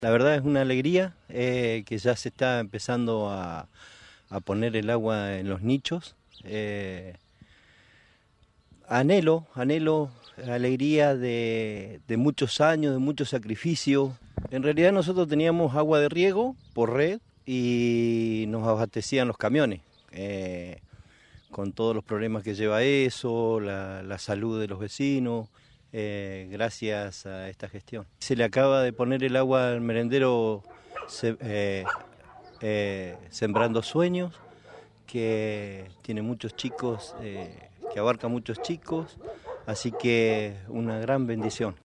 La verdad es una alegría que ya se está empezando a poner el agua en los nichos. Anhelo, alegría de muchos años, de mucho sacrificio. En realidad nosotros teníamos agua de riego por red y nos abastecían los camiones. Con todos los problemas que lleva eso, la salud de los vecinos, gracias a esta gestión. Se le acaba de poner el agua al merendero Sembrando Sueños, que tiene muchos chicos, que abarca muchos chicos, así que una gran bendición.